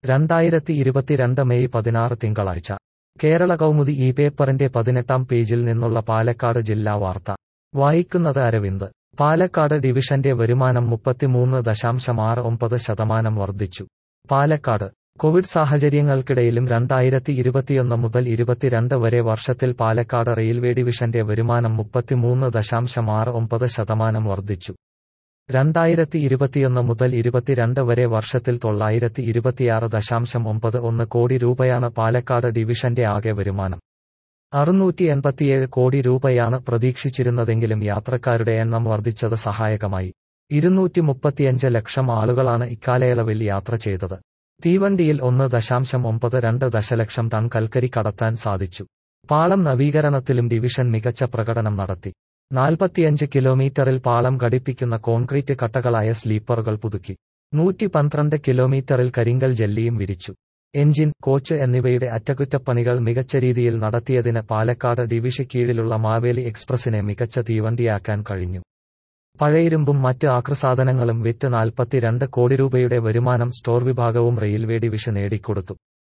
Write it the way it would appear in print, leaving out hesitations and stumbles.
2022 May 16 തിങ്കളാഴ്ച കേരള കൗമുദി ഈ പേപ്പറിന്റെ 18-ാം പേജിൽ നിന്നുള്ള പാലക്കാട് ജില്ലാ വാർത്ത വായിക്കുന്നത് അരവിന്ദ്. പാലക്കാട് ഡിവിഷന്റെ വരുമാനം 33.69% വർദ്ധിച്ചു. പാലക്കാട് കോവിഡ് സാഹചര്യങ്ങൾക്കിടയിലും 2021 മുതൽ 22 വരെ വർഷത്തിൽ പാലക്കാട് റെയിൽവേ ഡിവിഷന്റെ വരുമാനം 33.69% വർദ്ധിച്ചു. 2021 മുതൽ 22 വരെ വർഷത്തിൽ 926.91 കോടി രൂപയാണ് പാലക്കാട് ഡിവിഷന്റെ ആകെ വരുമാനം. 687 കോടി രൂപയാണ് പ്രതീക്ഷിച്ചിരുന്നതെങ്കിലും യാത്രക്കാരുടെ എണ്ണം വർദ്ധിച്ചത് സഹായകമായി. 235 ലക്ഷം ആളുകളാണ് ഇക്കാലയളവിൽ യാത്ര ചെയ്തത്. തീവണ്ടിയിൽ 1.92 ദശലക്ഷം ടൺ കൽക്കരി കടത്താൻ സാധിച്ചു. പാളം നവീകരണത്തിലും ഡിവിഷൻ മികച്ച പ്രകടനം നടത്തി. 45 കിലോമീറ്ററിൽ പാളം ഘടിപ്പിക്കുന്ന കോൺക്രീറ്റ് കട്ടകളായ സ്ലീപ്പറുകൾ പുതുക്കി. 112 കിലോമീറ്ററിൽ കരിങ്കൽ ജെല്ലിയും വിരിച്ചു. എഞ്ചിൻ, കോച്ച് എന്നിവയുടെ അറ്റകുറ്റപ്പണികൾ മികച്ച രീതിയിൽ നടത്തിയതിന് പാലക്കാട് ഡിവിഷന് കീഴിലുള്ള മാവേലി എക്സ്പ്രസിനെ മികച്ച തീവണ്ടിയാക്കാൻ കഴിഞ്ഞു. പഴയിരുമ്പും മറ്റ് ആക്രിസാധനങ്ങളും വിറ്റ് 42 കോടി രൂപയുടെ വരുമാനം സ്റ്റോർ വിഭാഗവും റെയിൽവേ ഡിവിഷൻ നേടിക്കൊടുത്തു.